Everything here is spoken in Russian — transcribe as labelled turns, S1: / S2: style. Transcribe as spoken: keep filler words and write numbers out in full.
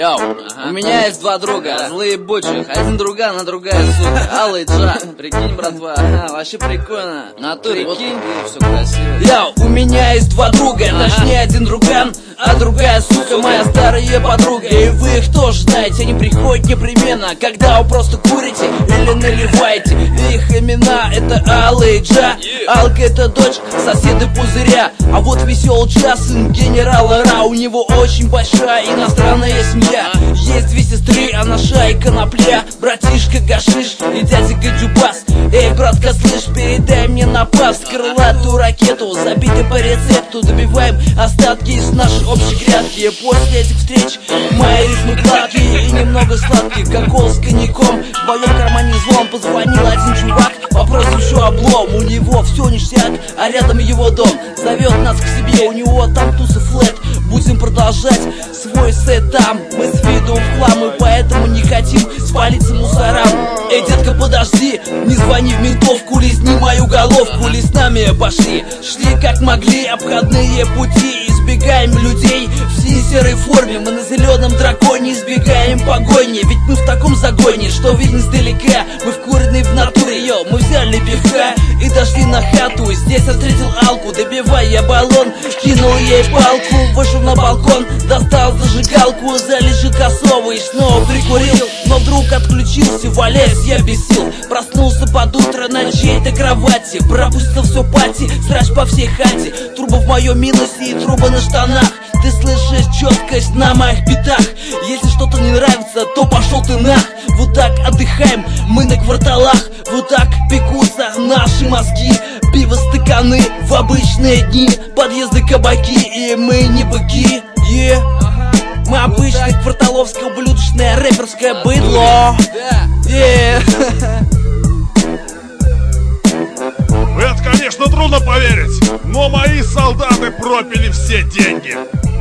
S1: Йоу, ага. У меня есть два друга, злые бочек. Один друган, а другая сука. Алла и Джа, прикинь, братва, ага, вообще прикольно. Натуре, прикинь, вот, все красиво. Йоу, у меня есть два друга, ага. Точнее один друган, а другая сука, моя старая подруга. И вы их тоже знаете, они приходят непременно, когда вы просто курите или наливаете. Их имена это Алла и Джа. Алка это дочь соседа Пузыря, а вот веселый Джа, сын генерала Ра. У него очень большая иностранная семья. Есть две сестры, Анаша и Конопля, братишка Гашиш и дядя Джубас. Эй, братка, слышь, передай мне на пас крылатую ракету, забитый по рецепту. Добиваем остатки из нашей общей грядки. После этих встреч мои ритмы гладкие и немного сладкие, как кол с коньяком. В моем кармане звон, позвонил один чувак по прозвищу Облом. У него все ништяк, а рядом его дом. Зовет нас к себе, у него там тусы флэт. Будем продолжать свой сет там. Мы с виду в хлам, и поэтому не хотим спалиться мусорам. Эй, детка, подожди, не звони в ментовку, лизни мою головку. Ли с нами пошли, шли как могли обходные пути. Избегаем людей в сине-серой форме, мы на зеленом драконе избегаем погони. Ведь мы в таком загоне, что видно издалека. Мы вкуренные в натуре, йо, мы взяли пивка и дошли на хату. Здесь я встретил Алку, добивая я баллон, кинул ей палку, вышел на балкон, достал зажигалку, залежи косовый, снова прикурил, но вдруг отключился, валяясь я без сил. Проснулся под утро на чьей-то кровати, пропустил все пати, срач по всей хате. Труба в моем минусе и труба на штанах. Ты слышишь четкость на моих битах. Если что-то не нравится, то пошел ты нах. Вот так отдыхаем мы на кварталах, вот так пекутся наши мозги. Пиво, стаканы в обычные дни, подъезды, кабаки, и мы не быки, yeah. Мы обычное кварталовское ублюдочное рэперское быдло, yeah.
S2: В это, конечно, трудно поверить, но мои солдаты пропили все деньги.